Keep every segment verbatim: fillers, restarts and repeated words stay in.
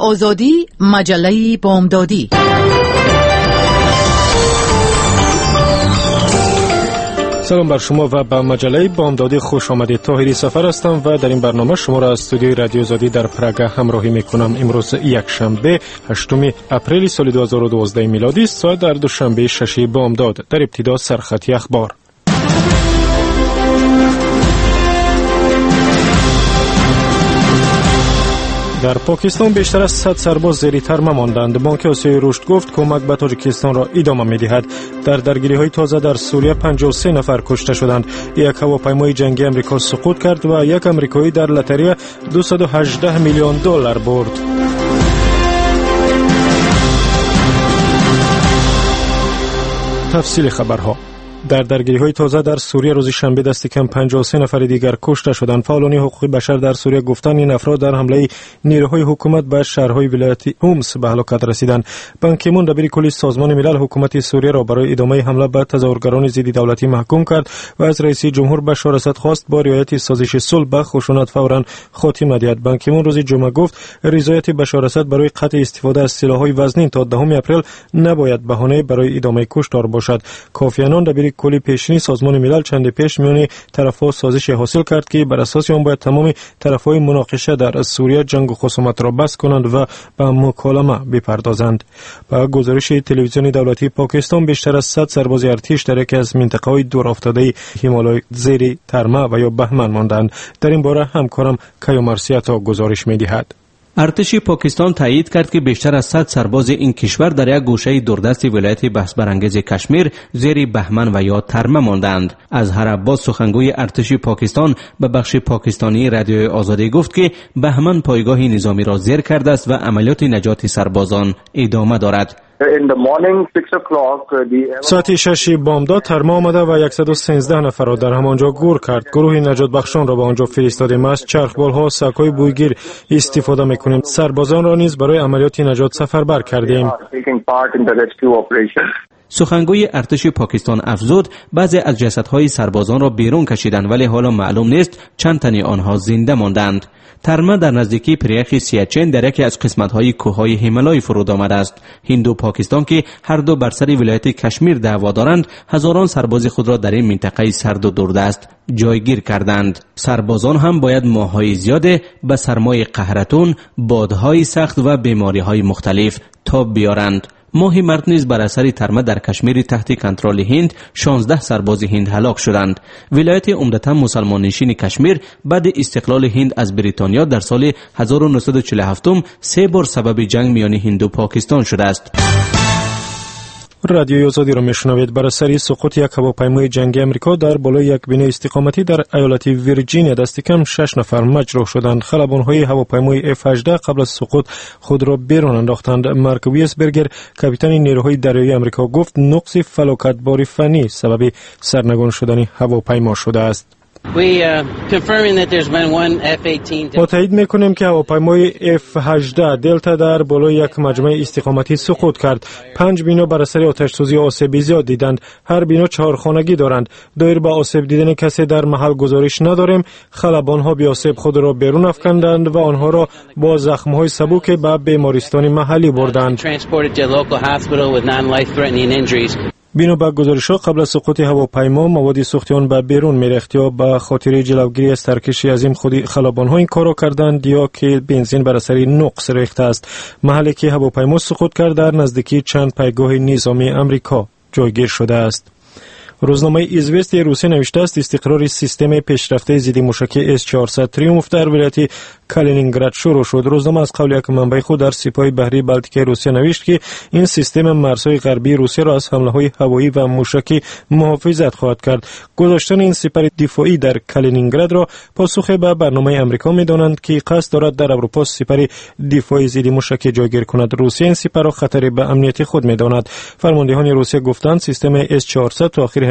آزادی، مجله بامدادی. سلام بر شما و به مجله بامدادی خوش آمدید. طاهری سفر هستم و در این برنامه شما را از استودیوی رادیو آزادی در پراگ همراهی میکنم. امروز یک شنبه هشتم اپریل سال دو هزار و دوازده میلادی است. ساعت در دوشنبه شش بامداد. در ابتدا سرخطی اخبار. در پاکستان بیشتر از صد سرباز زیر ترمه ماندند. بانک آسیای رشد گفت کمک به تاجیکستان را ادامه می‌دهد. در درگیری‌های تازه در سوریه پنجاه و سه نفر کشته شدند. یک هواپیمای جنگی آمریکا سقوط کرد و یک آمریکایی در لاتاری دویست و هجده میلیون دلار برد. تفصیل خبرها. در درگیری‌های تازه در سوریه روز شنبه دست کم پنجاه و سه نفر دیگر کشته شدند. فعالان حقوق بشر در سوریه گفتند این افراد در حمله نیروهای حکومت به شهرهای ولایت حمص به هلاکت رسیدند. بان کی مون دبیر کلی سازمان ملل حکومت سوریه را برای ادامه حمله به تظاهرگران ضد دولتی محکوم کرد و از رئیس جمهور بشار اسد خواست با رعایت سازش صلح به خشونت فوراً خاتمه دهد. بان کی مون روز جمعه گفت رضایت بشار اسد برای قطع استفاده از سلاح‌های وزنی تا دهم اپریل نباید بهانه برای ادامه کشتار باشد. کوفی آنان دبیر کلی پیشین سازمان ملل چند پیش میان طرف‌ها سازش حاصل کرد که بر اساس آن باید تمام طرف‌های مناقشه در سوریه جنگ و خصومت را بس کنند و به مکالمه بپردازند. با گزارش تلویزیون دولتی پاکستان بیشتر از صد سرباز ارتش در یکی از منطقه‌های دور افتاده هیمالای زیر ترمه و یا بهمن ماندند. در این باره همکارم کیومرسیاتا گزارش می‌دهد. ارتش پاکستان تایید کرد که بیشتر از صد سرباز این کشور در یک گوشه دوردست ولایت بحث برانگیز کشمیر زیر بهمن و یا ترمه ماندند. اظهر عباس سخنگوی ارتش پاکستان به بخش پاکستانی رادیو آزادی گفت که بهمن پایگاه نظامی را زیر کرده است و عملیات نجات سربازان ادامه دارد. ساعت شش بامداد ترمه آمده و صد و سیزده نفر را در همانجا گور کرد. گروه نجات بخشان را به آنجا فرستادیم. از چرخبال‌ها، سک‌های بویگیر استفاده می‌کنیم. سربازان را نیز برای عملیات نجات سفربر کردیم. سخنگوی ارتش پاکستان افزود بعضی از جسدهای سربازان را بیرون کشیدند ولی حالا معلوم نیست چند تن آنها زنده ماندند. ترمه در نزدیکی پریخ سیاچین در یکی از قسمت‌های کوههای هیمالای فرود آمده است. هند و پاکستان که هر دو بر سر ولایت کشمیر دعوا دارند، هزاران سرباز خود را در این منطقه سرد و دوردست جایگیر کردند. سربازان هم باید ماه‌های زیاده به سرمای قهرتون، بادهای سخت و بیماری‌های مختلف تاب بیارند. ماه مارس نیز بر اثر ترمه در کشمیر تحت کنترل هند شانزده سرباز هند هلاک شدند. ولایت عمدتاً مسلمان نشین کشمیر بعد استقلال هند از بریتانیا در سال هزار و نهصد و چهل و هفت سه بار سبب جنگ میان هند و پاکستان شده است. رادیو آزادی را میشنوید. بر اثر سقوط یک هواپیمای جنگی آمریکا در بالای یک بنا استقامتی در ایالت ویرجینیا دست کم شش نفر مجروح شدند. خلبان‌های هواپیمای اف هجده قبل از سقوط خود را بیرون انداختند. مارک ویسبرگر کاپیتان نیروهای دریایی آمریکا گفت نقص فلاکتباری فنی سبب سرنگون شدن هواپیما شده است. ما تایید میکنیم که هواپیمای اف هجده دلتا در بالای یک مجمع استقامتی سقوط کرد. پنج بنا بر اثر آتش‌سوزی آسیب زیاد دیدند. هر بنا چهار خانگی دارند. دایر به آسیب دیدن کسی در محل گزارش نداریم. خلبان‌ها بی آسیب خود را بیرون افکندند و آنها را با زخم‌های سبک به بیمارستان محلی بردند. بنا به گزارش‌ها قبل از سقوط هواپیما مواد سوختیان به بیرون می‌ریخت یا به خاطر جلوگیری از ترکش عظیم خودی خلبان‌ها این کارو کردند یا که بنزین بر اثر نقص ریخته است. محلی که هواپیما سقوط کرد در نزدیکی چند پایگاه نظامی آمریکا جایگیر شده است. روزنامه ایزوستی روسیه نوشته است استقرار سیستم پیشرفته ضد موشکی اس چهارصد تریومف در ولایت کالینینگراد شروع شد. روزنامه از قول یک منبع خود در سپاه بحری بالتیک روسیه نوشت که این سیستم مرزهای غربی روسیه را از حمله‌های هوایی و موشکی محافظت خواهد کرد. گذاشتن این سپر دفاعی در کالینینگراد را پاسخ به برنامه آمریکا می‌دانند که قصد دارد در اروپا سپر دفاعی ضد موشکی جایگیر کند. روسیه این سپر را خطری به امنیت خود می‌داند. فرماندهان روسیه گفتند سیستم اس چهارصد تا آخر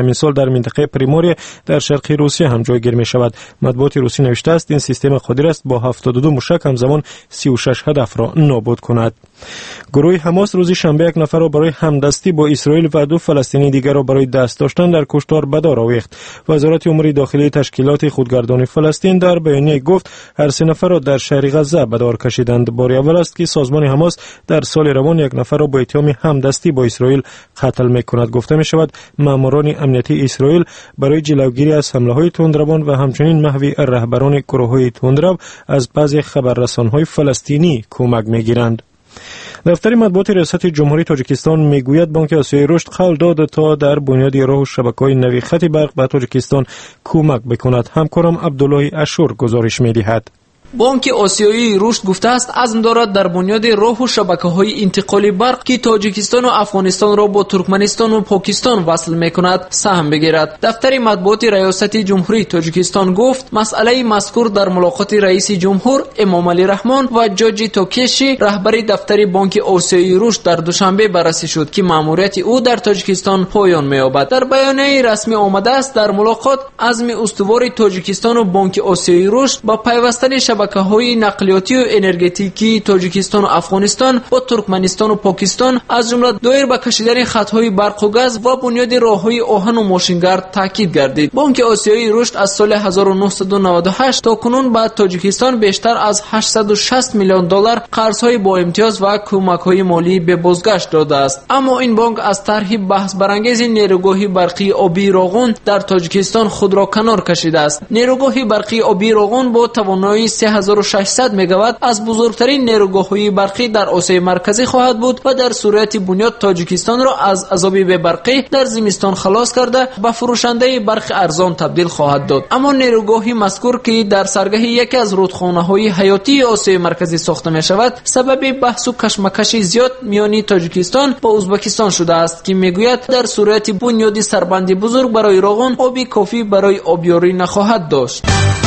همین سال در منطقه پریموریا در شرق روسیه هم جایگیر می شود. مطبوعات روسی نوشته است این سیستم قادر است با هفتاد و دو موشک همزمان سی و شش هدف را نابود کند. گروه حماس روز شنبه یک نفر را برای همدستی با اسرائیل و دو فلسطینی دیگر را برای دست داشتن در کشتار به دار آویخت. وزارت امور داخلی تشکیلات خودگردان فلسطین در بیانیه گفت هر سه نفر را در شهر غزه به دار کشیدند. بار اول است که سازمان حماس در سال روان یک نفر را با اتهام همدستی با اسرائیل قتل می‌کند. گفته می‌شود ماموران امنیتی اسرائیل برای جلوگیری از حمله‌های تندروان و همچنین محو رهبران گروه‌های تندرو از بعضی خبررسان‌های فلسطینی کمک می‌گیرند. دفتر مطبوعات ریاست جمهوری تاجیکستان میگوید بانک آسیای رشد قول داد تا در بنیاد راه و شبکه‌های نوی خط برق به تاجیکستان کمک بکند. همکارم عبدالله اشور گزارش می‌دهد. بانک آسیایی رشد گفته است عزم دارد در بنیاد راه و شبکه‌های انتقال برق که تاجیکستان و افغانستان را با ترکمنستان و پاکستان وصل می‌کند سهم بگیرد. دفتر مطبوعات ریاست جمهوری تاجیکستان گفت مسئله مذکور در ملاقات رئیس جمهور امام علی رحمان و جاجی توکشی رهبر دفتر بانک آسیایی رشد در دوشنبه بررسی شد که مأموریت او در تاجیکستان پایان می‌یابد. در بیانیه رسمی آمده است در ملاقات عزم استوار تاجیکستان و بانک آسیایی رشد با پیوستن شبکه‌های نقلیاتی و انرژتیکی تاجیکستان و افغانستان با ترکمنستان و پاکستان از جمله دایر به کشیدن خط‌های برق و گاز و بنیاد راه‌های آهن و ماشینگرد تاکید گردید. بانک آسیایی رشد از سال هزار و نهصد و نود و هشت تا کنون به تاجیکستان بیشتر از هشتصد و شصت میلیون دلار قرض‌های با امتیاز و کمک‌های مالی به بازگشت داده است. اما این بانک از طرح بحث برانگیز نیروگاه برقی آبی راغون در تاجیکستان خود را کنار کشیده است. نیروگاه برقی آبی راغون با توانایی سه هزار و ششصد مگاوات از بزرگترین نیروگاه‌های برقی در آسیای مرکزی خواهد بود و در صورت بنیاد تاجیکستان را از عذاب برقی در زمستان خلاص کرده به فروشنده برق ارزان تبدیل خواهد داد. اما نیروگاهی مذکور که در سرگه یکی از رودخانه‌های حیاتی آسیای مرکزی ساخته می شود سبب بحث و کشمکش زیاد میان تاجیکستان با ازبکستان شده است که میگوید در صورت بنیاد سربندی بزرگ برای راغون آبی کافی برای آبیاری نخواهد داشت.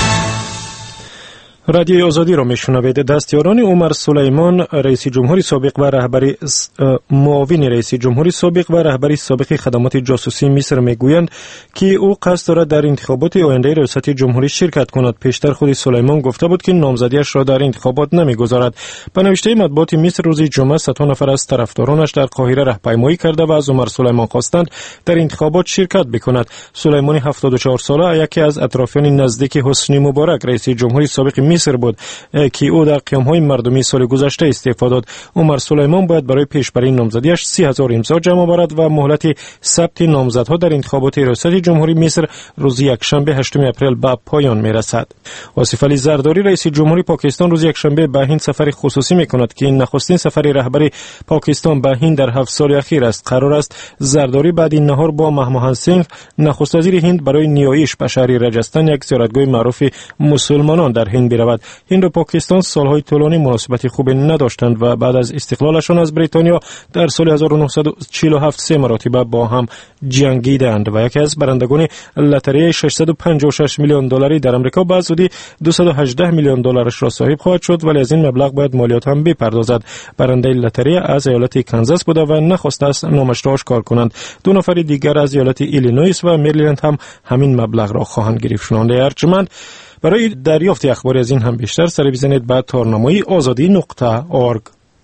رادیوی آزادی را میشنوید. دستیاران عمر سلیمان رئیس جمهوری سابق و رهبری معاون رئیس جمهوری سابق و رهبری سابق خدمات جاسوسی مصر میگویند که او قصد دارد در انتخابات آینده ریاست جمهوری شرکت کند. پیشتر خود سلیمان گفته بود که نامزدیش را در انتخابات نمیگذارد. به نوشته مطبوعات مصر روز جمعه صد نفر از طرفدارانش در قاهره راهپیمایی کرده و از عمر سلیمان خواستند در انتخابات شرکت بکند. سلیمانی هفتاد و چهار ساله یکی از اطرافیان نزدیک حسنی مبارک رئیس جمهوری سابق مصر بود که او در قیام‌های مردمی سال گذشته استعفا داد. عمر سلیمان باید برای پیشبری نامزدیش سی هزار امضا جمع آورد و مهلت ثبت نامزدها در انتخابات ریاست جمهوری مصر روز یکشنبه هشتم اپریل به پایان میرسد. آصف علی زرداری رئیس جمهوری پاکستان روز یکشنبه به هند سفر خصوصی میکند که این نخستین سفر رهبری پاکستان به هند در هفت سال اخیر است. قرار است زرداری بعد این نهار با منموهن سینگ نخست وزیر هند برای نیایش به شهر راجستان یک زیارتگاه معروف مسلمانان در هند برود. هند و پاکستان سالهای طولانی مناسبت خوبی نداشتند و بعد از استقلالشان از بریتانیا در سال هزار و نهصد و چهل و هفت سه مرتبه با هم جنگیدند و یکی از برندگان لاتاری ششصد و پنجاه و شش میلیون دلاری در آمریکا به زودی دویست و هجده میلیون دلارش را صاحب خواهد شد، ولی از این مبلغ باید مالیات هم بپردازد. برنده لاتاری از ایالت کانزاس بوده و نخواسته است نامش را آشکار کنند. دو نفر دیگر از ایالت ایلینویس و مریلند هم همین مبلغ را خواهند گرفت. شنونده ارجمند، برای دریافت اخباری از این هم بیشتر سر بزنید به تارنمای آزادی نقطه اورگ.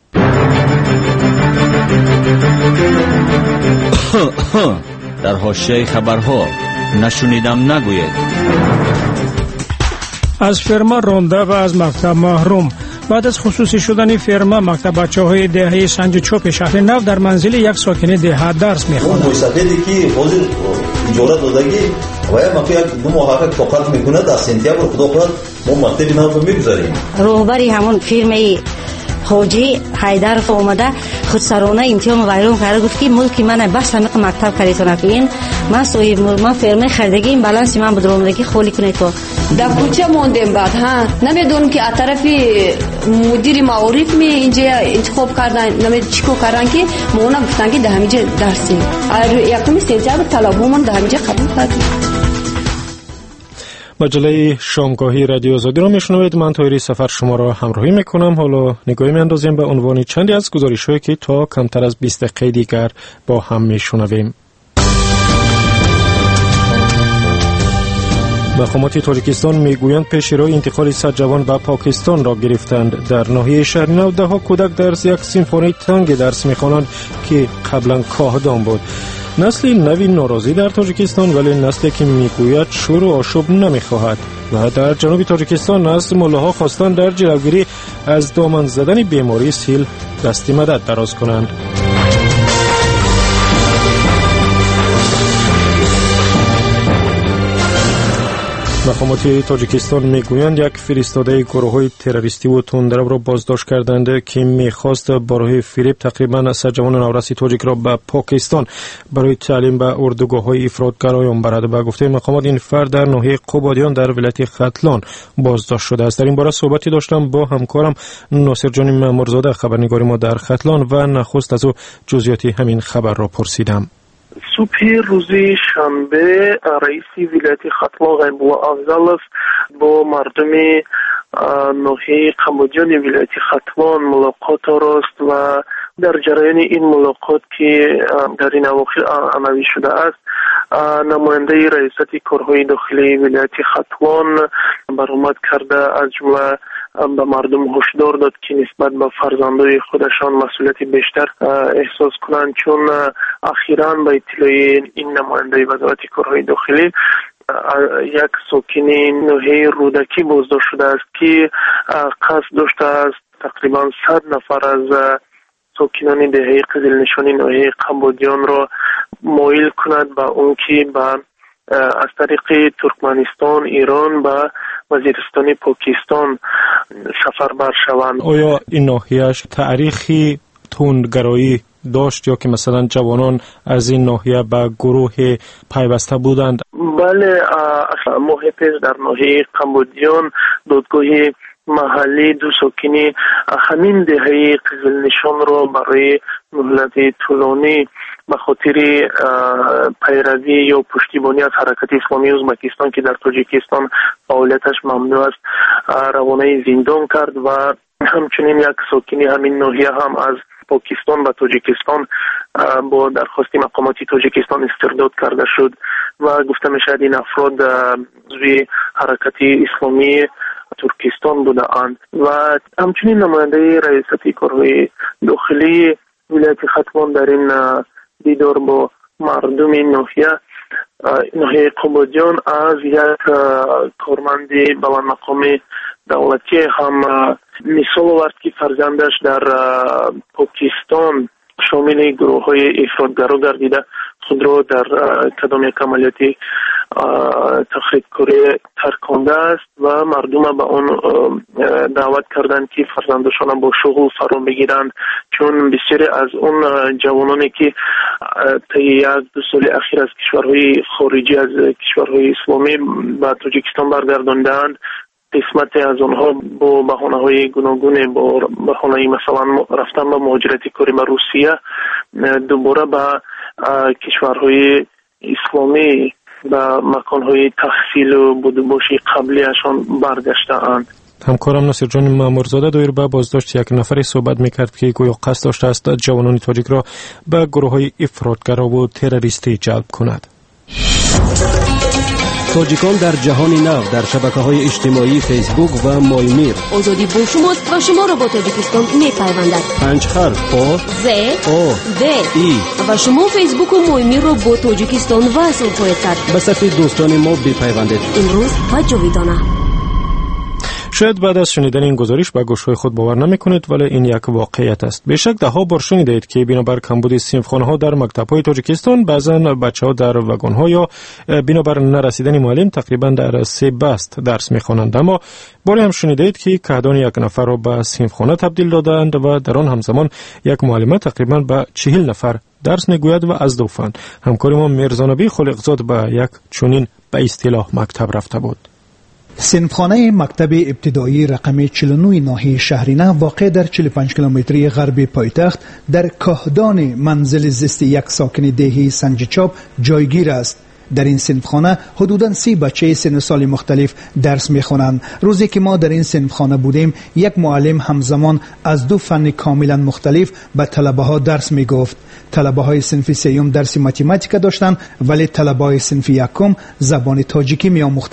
در حاشیه خبرها نشنیدم نگوید. از فرما رانده و از مکتب محروم. بعد از خصوصی شدن فرما مکتب بچه‌های دهه سنج چوپ شهر نو در منزل یک ساکن دهه درس می‌خواند. اون مسافری که حاضر اجاره دادگی و یا مقیام دو ماه فقط میکنه در سنتیامبر خدا خود ما مکتب نو رو میگذاریم. راهبری همون فیرمه حاجی حیدر اومده خودسرانه امتحان و غیره کرده، گفت که ملک من بس همه مکتب خریدن این من سوی من فرمه خریدگی این بالانس من بدرامدگی خالی کنه تو در کوچه موندیم. بعد ها نمیدونم که از طرف مدیر معارف می اینجا انتخاب کردن نمی چیکو کردن که ما اونا گفتن که ده همینجا درسی یکم سنتیامبر طلبمون ده همینجا قبول کردیم. مجله شامگاهی رادیو آزادی را میشنوید. من طاهری سفر شما را همراهی میکنم. حالا نگاهی میاندازیم به عنوان چندی از گزارش‌هایی که تا کمتر از بیست دقیقه دیگر با هم میشنویم. مقامات تاجیکستان میگویند پیش روی انتقال صد جوان به پاکستان را گرفتند. در ناحیه شهرنو ده ها کودک درس یک سیمفونی تنگ درس میخوانند که قبلا کاهدان بود. نسل نوی ناراضی در تاجیکستان، ولی نسلی که میگوید شور و آشوب نمیخواهد. و در جنوب تاجیکستان از ملاها خواستند در جلوگیری از دامن زدن بیماری سیل دست مدد دراز کنند. مقامات تاجیکستان میگویند یک فرستاده گروه‌های تروریستی و تندرو را بازداشت کردند که میخواست برای فریب تقریباً صد جوان نورسی تاجیک را به پاکستان برای تعلیم به اردوگاه‌های افراطگرایان برد. به گفته مقامات این فرد در ناحیه قبادیان در ولایت ختلان بازداشت شده است. در این باره صحبتی داشتم با همکارم ناصر جان مامورزاده خبرنگار ما در ختلان و نخست از او جزئیات همین خبر را پرسیدم. صبح روز شنبه رئیس ولایت ختلان غیبالله افضلov با مردم ناحیه قبادیان ولایت ختلان ملاقات راست و در جریان این ملاقات که در این اواخر عناوین شده است، نماینده ریاست کارهای داخلی ولایت ختلان برآمد کرده از جمله به مردم هشدار داد که نسبت به فرزندای خودشان مسئولیت بیشتر احساس کنند، چون اخیراً به اطلاع این نماینده وزارت کارهای داخلی یک ساکن ناحیه رودکی بازداشت شده است که قصد داشته است تقریبا صد نفر از ساکنان دهه قزلنشانی ناحیه قبادیان را مایل کند به اون که به از طریق ترکمنستان، ایران و وزیرستان پاکستان سفر بر شوند. آیا این ناحیهش تاریخی تندگرایی داشت یا که مثلا جوانان از این ناحیه به گروه پیوسته بودند؟ بله، ماه پیش در ناحیه قبادیان دادگاه محلی دو ساکنی همین دهه قزلنشان را برای مهلت طولانی به خاطر پیروی یا پشتیبانی از حرکت اسلامی ازبکستان که در تاجیکستان فعالیتش ممنوع است روانه زندان کرد و همچنین یک ساکنی همین ناحیه هم از پاکستان و تاجیکستان با درخواست مقامات تاجیکستان استرداد کرده شد و گفته می شود این افراد زوی حرکت اسلامی ترکستان بوده اند. و همچنین نماینده ریاست کارهای داخلی ولایت ختلان در این دیدار با مردم این ناحیه ناحیه قبادیان از یک کارمند بلند مقام دولتی هم مثال آورد که فرزندش در پاکستان شامل گروه های افراطگرا گردیده خود را در کدام یک عملیاتی تخریبکاری ترکانده است و مردم به آن دعوت کردند که فرزندشان با شغل فرا بگیرند، چون بسیاری از اون جوانانی که طی یک دو سال اخیر از کشورهای خارجی از کشورهای اسلامی به تاجیکستان برگرداندند، قسمت از آنها با بهانه‌های گوناگون، با بهانه مثلا رفتن به مهاجرت کاری به روسیه، دوباره به کشورهای اسلامی و مکانهای تحصیل و بودباشی قبلیشان برگشته‌اند. همکارم ناصر جان مامورزاده دایر به بازداشت یک نفری صحبت میکرد که گویا قصد داشته است جوانان تاجیک را به گروه‌های افراطگرا و تروریستی جلب کند. تاجیکان در جهان نو در شبکه‌های اجتماعی فیسبوک و مایمیر. آزادی با شماست و شما را با تاجیکستان می‌پیوندد. پنج حرف آ ز آ د ای و شما فیسبوک و مایمیر را با تاجیکستان وصل خواهید کرد. به صفحه دوستان ما بپیوندید. امروز و جاویدانه. شاید بعد از شنیدن این گزارش به گوش‌های خود باور نمی‌کنید، ولی این یک واقعیت است. بیشک ده ها بار شنیدید که بنابر کمبود صنفخانه‌ها در مکتب‌های تاجیکستان بعضاً بچه‌ها در واگن‌ها یا بنابر نرسیدن معلم تقریباً در سه بست درس می‌خوانند. اما باری هم شنیدید که کهدان یک نفر را به صنفخانه تبدیل دادند و در آن همزمان یک معلمه تقریباً به چهل نفر درس می‌گوید و از دو فن. همکار ما میرزانبی خالقزاد به یک چنین به اصطلاح مکتب رفته بود. صنفخانه مکتب ابتدایی رقم چهل و نه ناحیه شهرینه واقع در چهل و پنج کیلومتری غربی پایتخت در کاهدان منزل زیست یک ساکن دهه سنجچاپ جایگیر است. در این صنفخانه حدوداً سی بچه سن و سال مختلف درس می‌خوانند. روزی که ما در این صنفخانه بودیم، یک معلم همزمان از دو فن کاملا مختلف به طلبه‌ها درس می‌گفت. طلبه‌های صنف سیوم درس متماتیک داشتند، ولی طلبه‌های صنف یکم زبان تاجیکی می‌آموختند.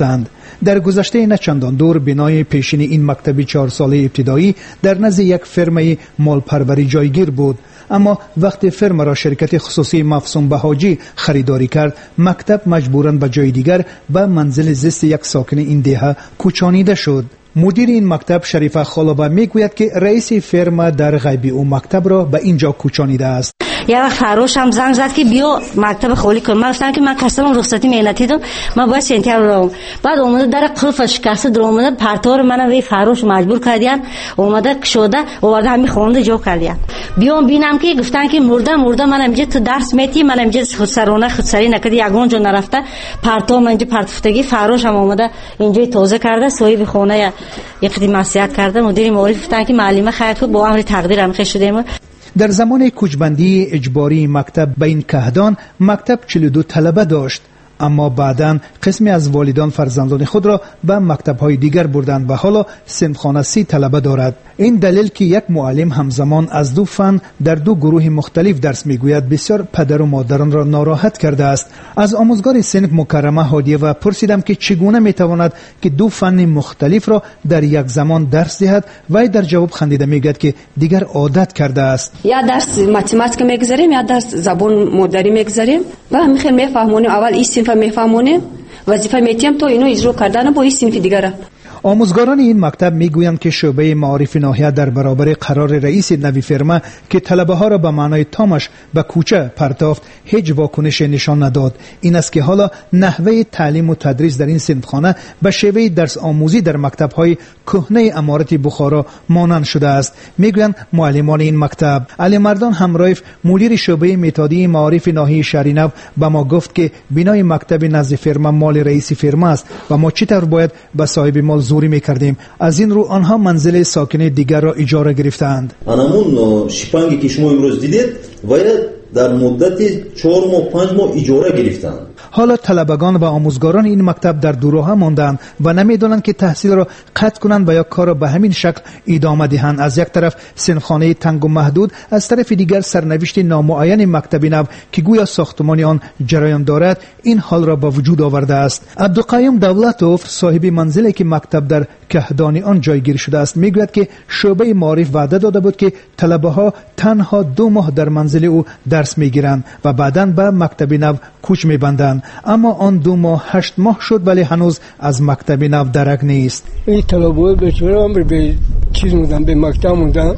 در گذشته نه چندان دور بنای پیشین این مکتب چهار ساله ابتدایی در نزد یک فرمه مالپروری جایگیر بود، اما وقتی فرم را شرکت خصوصی مفصوم بهاجی خریداری کرد، مکتب مجبوراً به جای دیگر به منزل زیست یک ساکن این دهه کوچانیده شد. مدیر این مکتب شریفه خالابه میگوید که رئیس فرم در غیبی او مکتب را به اینجا کوچانیده است. یه وقت فروش هم زنگ زد که بیا مکتب خالی کن. من گفتم که من کسرم رخصتی مهنتی دارم، من باید سنتر رو. بعد اومده در قلف شکسته در اومده پرتور منو وی فروش مجبور کردین، اومده شده آورده همین خونده جو کردین. بیام بینم که گفتن که مرده مرده من اینجا تو درس میتی، من اینجا خودسرانه خودسری نکردی، یگون جو نرفته پرتور من اینجا پرتفتگی فروش هم اومده اینجا توزیع کرده، صاحب خونه یک خدمت مسئولیت کرده. مدیر معارف گفتن که معلم خیر تو با امر تقدیر هم خیش شدیم. در زمان کوچبندی اجباری مکتب به این کهدان، مکتب چهل و دو طلبه داشت، اما بعداً قسمی از والدان فرزندان خود را به مکتب‌های دیگر بردند و حالا صنفخانه سی طلبه دارد. این دلیل که یک معلم همزمان از دو فن در دو گروه مختلف درس میگوید بسیار پدر و مادران را ناراحت کرده است. از آموزگار صنف مکرمه هادیه و پرسیدم که چگونه میتواند که دو فن مختلف را در یک زمان درس دهد، و در جواب خندیده میگوید که دیگر عادت کرده است. یا درس متماتیک میگذاریم یا درس زبان مادری میگذاریم و میخوام میفهمونیم. اول این صنف میفهمونیم، وظیفه میتیم تو اینو اجرا کردن با این صنف دیگه. آموزگاران این مکتب میگویند که شعبه معارف ناحیه در برابر قرار رئیس نوی فرما که طلبه ها را به معنای تامش به کوچه پرتافت هیچ واکنش نشان نداد. این است که حالا نحوه تعلیم و تدریس در این صنفخانه به شیوه درس آموزی در مکتب های کهنه امارت بخارا مانند شده است. میگویند معلمان این مکتب. علی مردان همرایف مدیر شعبه متادی معارف ناحیه شهرینو به ما گفت که بنای مکتب نزد فرما مال رئیس فرما است و ما چطور باید به صاحب مال زوری میکردیم. از این رو آنها منزل ساکن دیگر را اجاره گرفتند. همون شیپانگی که شما امروز دیدید باید در مدت چهار ماه پنج ماه اجاره گرفتند. حالا طلبگان و آموزگاران این مکتب در دو راه ماندند و نمیدونند که تحصیل را قطع کنند و یا کار را به همین شکل ادامه دهند. از یک طرف صنفخانه تنگ و محدود، از طرف دیگر سرنوشت نامعین مکتب نو که گویا ساختمان آن جریان دارد این حال را به وجود آورده است. عبدالقیوم دولتوف صاحب منزلی که مکتب در کهدان آن جایگیر شده است میگوید که شعبه معارف وعده داده بود که طلبه ها تنها دو ماه در منزل او درس میگیرند و بعداً به مکتب نو کوچ میبندند، اما آن دو ماه هشت ماه شد ولی هنوز از مکتب نو درک نیست. این طلبه بیچاره هم به چیز موندن، به مکتب موندن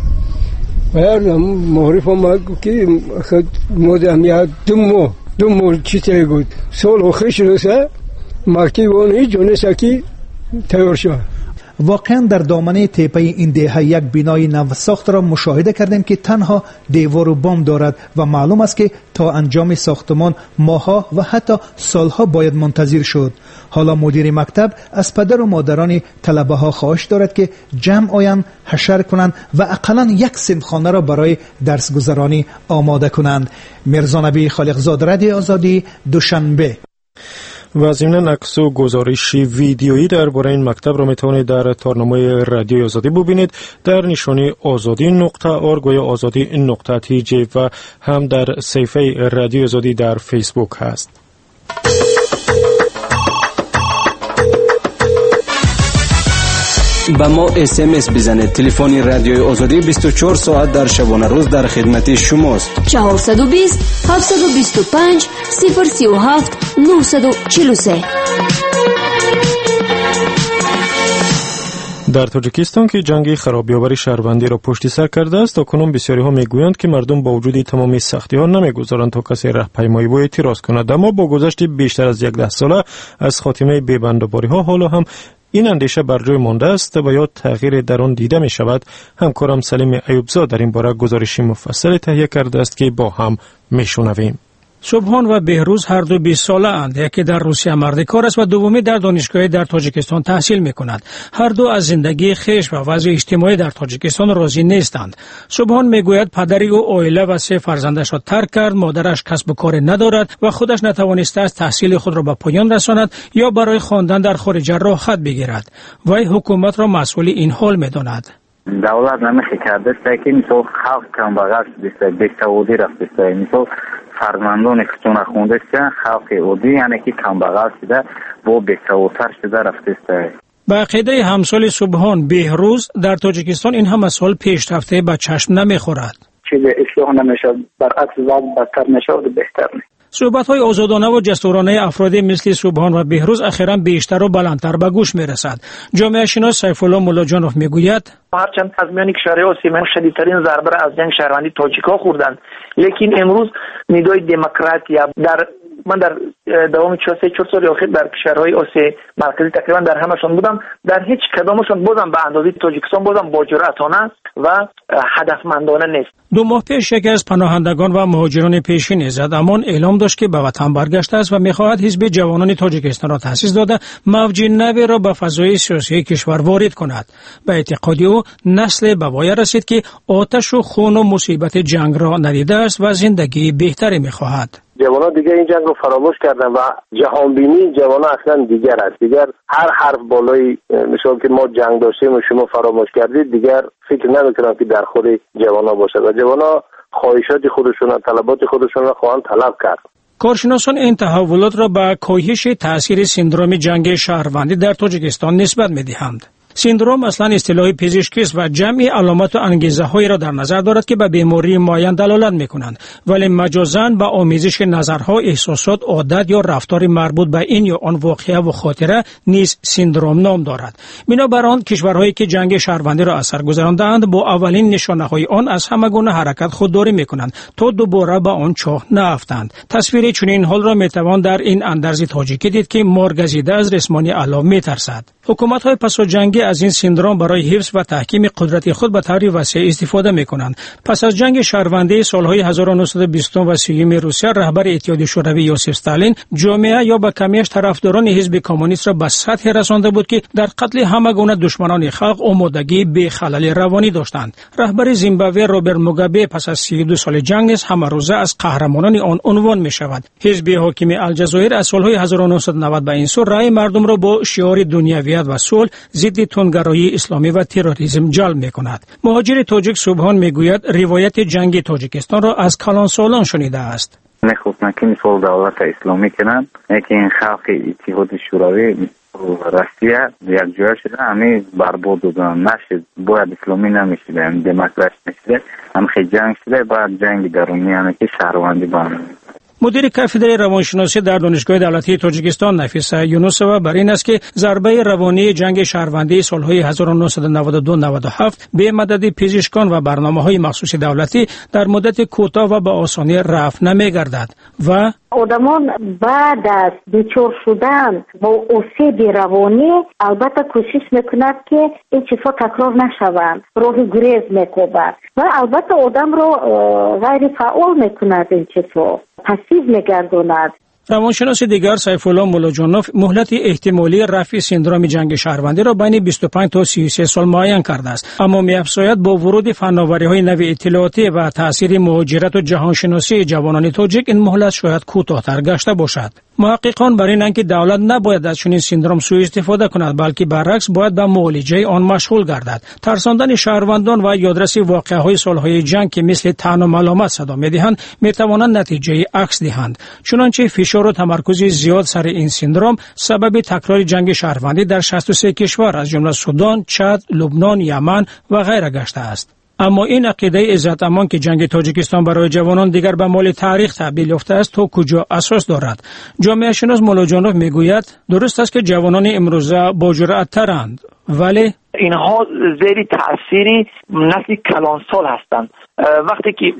و هر معارف هم که خود مودم یا دو ماه دو ماه چی تایی بود سال آخرش رسه مکتب اون جونه سکی تیار شد. واقعا در دامنه تپه این دهه یک بنای نو ساخت را مشاهده کردیم که تنها دیوار و بام دارد و معلوم است که تا انجام ساختمان ماه‌ها و حتی سالها باید منتظر شد. حالا مدیر مکتب از پدر و مادران طلبه ها خواهش دارد که جمع آیند، حشر کنند و اقلاً یک صنفخانه را برای درس گذرانی آماده کنند. میرزا نبی خالقزاد، رادیو آزادی، دوشنبه. و ضمناً عکس و گزارش ویدیویی درباره این مکتب را میتوانید در تارنمای رادیو آزادی ببینید در نشانی آزادی نقطه ارگ و یا آزادی نقطه تی جی و هم در صفحه رادیو آزادی در فیسبوک هست. با ما اس ام اس بزنید. تلفن رادیو آزادی بیست و چهار ساعت در شبانه روز در خدمت شماست. چهارصد و بیست هفتصد و بیست و پنج صفر سی و هفت نهصد و چهل و سه. در تاجیکستان که جنگ خرابی‌آور شهروندی را پشت سر کرده است، تاکنون بسیاری ها میگویند که مردم با وجود تمام سختی ها نمیگذارند تا کسی راهپیمایی و اعتراض کند. اما با گذشت بیشتر از یک ده ساله از خاتمه بی‌بندوباری ها حالا هم این اندیشه بر جای مانده است و یا تغییر در آن دیده می شود. همکارم سلیم ایوبزاد در این باره گزارشی مفصل تهیه کرده است که با هم می شنویم. سبحان و بهروز هر دو بیست ساله اند. یکی در روسیه مرد کار است و دومی در دانشگاهی در تاجیکستان تحصیل می کند. هر دو از زندگی خویش و وضع اجتماعی در تاجیکستان راضی نیستند. سبحان می گوید پدری او عائله و سه فرزندش را ترک کرد، مادرش کسب و کار ندارد و خودش نتوانسته است تحصیل خود را به پایان رساند یا برای خواندن در خارج راه خط بگیرد. وی حکومت را مسئول این حال می داند. دولت نمیخی کرده است که مثل خلق کم بغرش بیسته بیسته ودی رفت بیسته مثل فرزندان خودتون خونده است، خلق عادی یعنی که کمبغل شده با بی‌سوادتر شده رفته است. به عقیده همسال سبحان بهروز در تاجیکستان این هم از سال پیشرفته به چشم نمیخورد. چیز اصلاح نمیشد، برعکس وضع بدتر میشد و بهتر نه. صحبت‌های آزادانه و جسورانه افرادی مثل سبحان و بهروز اخیراً بیشتر و بلندتر به گوش میرسد. جامعه شناس سیف الله مولاجانوف میگوید هرچند از میان کشورهای آسیایی شدیدترین ضربه را از جنگ شهروندی تاجیک‌ها خوردند، لیکن امروز ندای دموکراتیا در من در دوام چهار سال اخیر در کشورهای آسیای مرکزی تقریبا در همشون بودم، در هیچ کدامشون بازم به اندازه تاجیکستان بازم با جرأتانه و هدفمندانه نیست. دو ماه پیش یکی از پناهندگان و مهاجران پیشین زد امان اعلام داشت که به وطن برگشته است و می‌خواهد حزب جوانان تاجیکستان را تأسیس داده موج نوی را به فضای سیاسی کشور وارد کند. به اعتقاد او نسل به وای رسید که آتش و خون و مصیبت جنگ را ندیده است و زندگی بهتری می‌خواهد. جوانان دیگه این جنگ رو فراموش کردن و جهانبینی جوانان اصلا دیگر است. دیگر هر حرف بالای مثال که ما جنگ داشتیم و شما فراموش کردید دیگر فکر نمیکنم که در خود جوانان باشد و جوانان خواهشات خودشون و طلبات خودشون را خواهند طلب کرد. کارشناسان این تحولات را به کاهش تأثیر سندروم جنگ شهروندی در تاجیکستان نسبت می‌دهند. سندروم اصلا اصطلاح پزشکی است و جمعی علامت و انگیزه‌هایی را در نظر دارد که به بیماری معین دلالت می‌کنند، ولی مجازاً به آمیزش نظرها، احساسات، عادت یا رفتار مربوط به این یا آن واقعه و خاطره نیز سندروم نام دارد. بنابر آن کشورهایی که جنگ شهروندی را اثر گذراندند با اولین نشانه‌های آن از همه گونه حرکت خودداری می‌کنند تا دوباره به آن چاه نیفتند. تصویر چنین حال را می‌توان در این اندرز تاجیکی دید که مارگزیده از رسمانی اعلی می‌ترسد. حکومت‌های پس از جنگ از این سندروم برای حفظ و تحکیم قدرت خود به طور وسیع استفاده می‌کنند. پس از جنگ شهروندی سالهای هزار و نهصد و بیست و سیوم روسیه، رهبر اتحادیه شوروی یوسف استالین جامعه یا به کمیش طرفداران حزب کمونیست را به سطح رسانده بود که در قتل همه گونه دشمنان خلق آمادگی به خلل روانی داشتند. رهبر زیمبابوه روبرت موگابه پس از سی و دو سال جنگ نیز همه روزه از قهرمانان آن عنوان می‌شود. حزب حاکم الجزایر از سالهای هزار و نهصد و نود به این سو رأی مردم را با شعار دنیویت و صلح ضد تندگرایی اسلامی و تروریسم جلب می‌کند. مهاجر تاجیک سبحان میگوید روایت جنگ تاجیکستان را از کلان سالان شنیده است. میخواستن که مثال دولت اسلامی کنند که این خلق اتحاد شوروی روسیه یک جای شده همه برباد بودن، نشد باید اسلامی نمیشده، هم دموکراسی نشده، هم خیلی جنگ شده، بعد جنگ درونی هم که شهروندی بانه. مدیر کافدره روانشناسی در دانشگاه دولتی تاجیکستان نفیسه یونوسووا بر این است که ضربه روانی جنگ شهروندی سالهای هزار و نهصد و نود و دو نود و هفت به مدد پزشکان و برنامه‌های مخصوص دولتی در مدت کوتاه و به آسانی رفع نمی‌گردد و آدمان بعد از دچار شدن با آسیب روانی البته کوشش میکند که این چیزها تکرار نشوند، راه گریز میکند و البته آدم رو غیر فعال میکند، این چیزها پسیو میگرداند. روانشناس دیگر سیف الله مولاجانوف مهلت احتمالی رفع سندروم جنگ شهروندی را بین بیست و پنج تا سی و سه سال معین کرده است، اما می‌افزاید با ورود فناوری‌های نو اطلاعاتی و تأثیر مهاجرت و جهانشناسی جوانان تاجیک این مهلت شاید کوتاه‌تر گشته باشد. محققان بر اینند که دولت نباید از چنین سندروم سوء استفاده کند، بلکه برعکس باید به معالجه آن مشغول گردد. ترساندن شهروندان و یادرسی واقعه‌های سالهای جنگ که مثل طعن و ملامت صدا می‌دهند می‌توانند نتیجه عکس دهند. چنانچه فشار و تمرکز زیاد سر این سندروم سبب تکرار جنگ شهروندی در شصت و سه کشور از جمله سودان، چاد، لبنان، یمن و غیره گشته است. اما این عقیده عزت امان که جنگ تاجیکستان برای جوانان دیگر به مال تاریخ تبدیل یافته است تا کجا اساس دارد؟ جامعه شناس مولاجانوف میگوید درست است که جوانان امروزه با جرأت‌ترند، ولی اینها زیر تأثیری نسل کلانسال هستند. وقتی که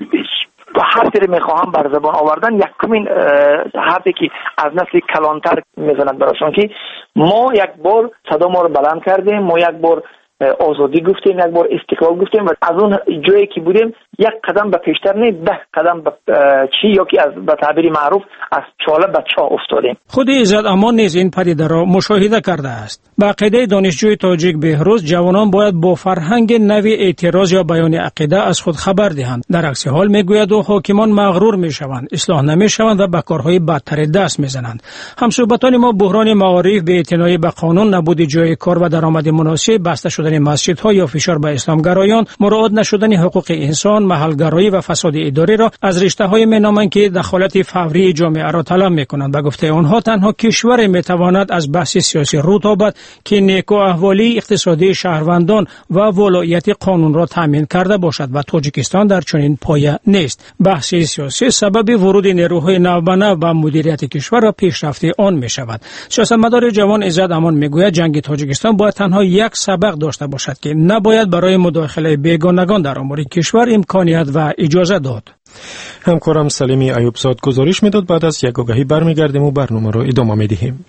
حرفی رو میخواهم بر زبان آوردن، یکمین حرفی که از نسل کلانتر میزند براشون که ما یک بار صدا ما رو بلند کردیم، ما یک بار آزادی گفتیم، یک بار استقلال گفتیم و از اون جایی که بودیم یک قدم به پیشتر نه ده قدم به چی یا که از به تعبیر معروف از چاله به چاه افتادیم. خود عزت امان نیز این پدیده را مشاهده کرده است. به عقیده دانشجوی تاجیک بهروز جوانان باید با فرهنگ نوی اعتراض یا بیان عقیده از خود خبر دهند. در عکس حال میگوید و حاکمان مغرور میشوند، اصلاح نمیشوند و به کارهای بدتر دست میزنند. همصحبتان ما بحران معارف به اعتنای به قانون، نبود جای کار و درآمد مناسب، بسته شده شدن مسجدها یا فشار به اسلامگرایان، مراعات نشدن حقوق انسان، محلگرایی و فساد اداری را از رشته‌های مینامند که دخالت فوری جامعه را طلب می‌کنند. به گفته آنها تنها کشور می‌تواند از بحث سیاسی رو تابد که نیک و احوالی اقتصادی شهروندان و ولایت قانون را تامین کرده باشد و تاجیکستان در چنین پایه نیست. بحث سیاسی سبب ورود نیروهای نو به نو به مدیریت کشور و پیشرفت آن می‌شود. سیاستمدار جوان عزت امان میگوید جنگ تاجیکستان باید تنها یک سبق داشته باشد که نباید برای مداخله بیگانگان در امور کشور امکانیت و اجازه داد. همکارم سلیمی ایوبزاد گزارش میداد. بعد از یک آگهی برمیگردیم و برنامه را ادامه میدهیم.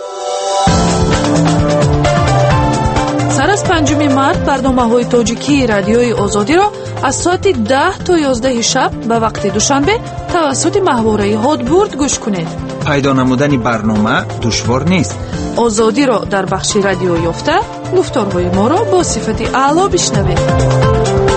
سر از پنجم مارس برنامه‌های تاجیکی رادیوی آزادی را از ساعت ده تا یازده شب به وقت دوشنبه توسط محوره هادبورد گوش کنید. پیدا نمودن برنامه دشوار نیست. آزادی را در بخش رادیو یافته گفتارهای ما را با صفت اعلی بشنوید.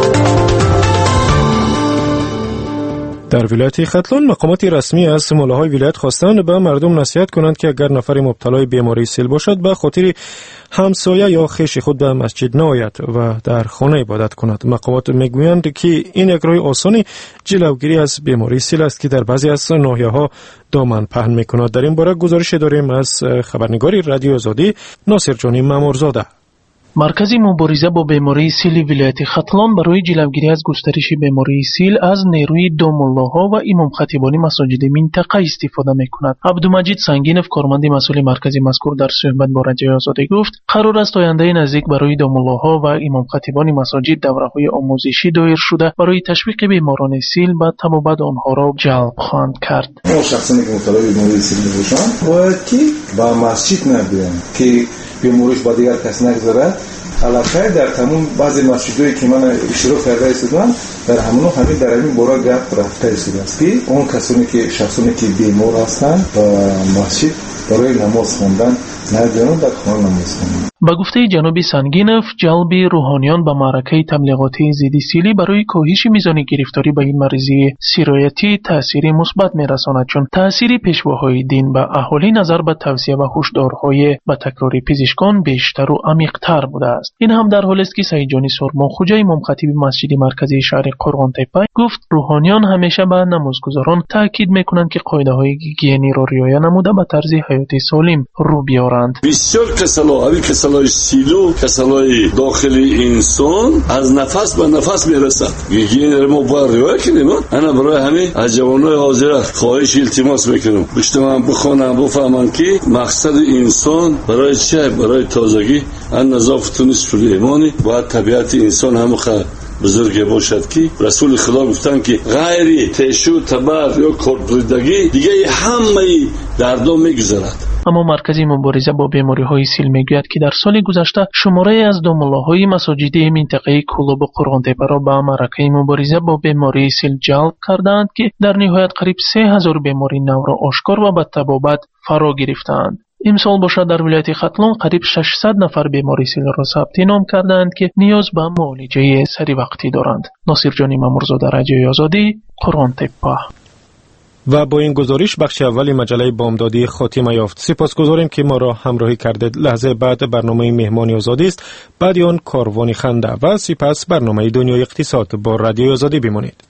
در ولایت ختلان مقامات رسمی از ملاهای ولایت خواستند به مردم نصیحت کنند که اگر نفر مبتلای بیماری سیل باشد به خاطر همسایه یا خویش خود به مسجد نآید و در خانه عبادت کند. مقامات میگویند که این یک راه آسانی جلوگیری از بیماری سیل است که در بعضی از ناحیه‌ها دامن پهن می‌کند. در این باره گزارش داریم از خبرنگار رادیو آزادی ناصر جانی مامورزاده. مرکز مبارزه با بیماری سیل ولایت ختلان برای جلوگیری از گسترش بیماری سیل از نیروی دو ملاها و امام خطیبان مساجد منطقه استفاده می‌کند. عبدالمجید سنگینов کارمند مسئول مرکز مذکور در صحبت با رادیو آزادی گفت قرار است آینده نزدیک برای دو ملاها و امام خطیبان مساجد دوره‌های آموزشی دایر شده برای تشویق بیماران سیل و طبابت آنها را جلب خواهند کرد. ما شخصی که مبتلا به بیماری سیل باشند باید که با مسجد نبیان که بیماریش با دیگر کس نگذارد. علاقه در تمام بعضی مسجدایی که من اشتراک کرده ایستادم در همون همین در همین بارا گپ رفته ایستاده است که اون کسانی که شخصانی که بیمار هستند و مسجد برای نماز خواندن نمی‌دونن در خانه نماز خواندن. با گفته جناب سنگینов جلب روحانیان به معرکه تبلیغاتی ضد سیلی برای کاهش میزان گرفتاری به این مریضی سرایتی تأثیری مثبت میرساند، چون تأثیر پیشواهای دین به اهالی نظر به توصیه و هشدارهای به تکرار پزشکان بیشتر و عمیق‌تر بوده است. این هم در حالی است که سید جانی سرما خوجا امام خطیب مسجد مرکزی شهر قرغان تپه گفت روحانیان همیشه به نمازگزاران تاکید میکنند که قاعده‌های گیگینی را رعایت نموده به طرز حیاتی سالم رو بیارند. بسیار کسلا اوی کسلای سیلو کسلای داخلی انسان از نفس به نفس میرسد. گیگین ما باید رعایت کنیم. انا برای همین از جوانای حاضر خواهش التماس میکنم بشتم بخونم بفهمن که مقصد انسان برای چه؟ برای تازگی ان نظافت نصف ایمانی باید طبیعت انسان هم خ بزرگ باشد که رسول خدا گفتن که غیر تشو تبر یا کوربریدگی دیگه همه دردو میگذرد. اما مرکز مبارزه با بیماری‌های سیل میگوید که در سال گذشته شماره از دو ملاهای مساجدی منطقه کولوب و قرغان تپه را به معرکه مبارزه با بیماری سیل جلب کردند که در نهایت قریب سه هزار بیماری نو را آشکار و به تبابت فرا گرفتند. امسال باشد در ولایت ختلان قریب ششصد نفر بیماری سیل را ثبت نام کردند که نیاز به معالجه سری وقتی دارند. ناصر جانی مامورزاده رادیوی آزادی قرغان تپه. و با این گزارش بخش اولی مجله بامدادی خاتمه یافت. سپاسگزاریم که ما را همراهی کردید. لحظه بعد برنامه مهمانی آزادی است، بعد آن کاروانی خنده و سپس برنامه دنیای اقتصاد. با رادیو آزادی بمانید.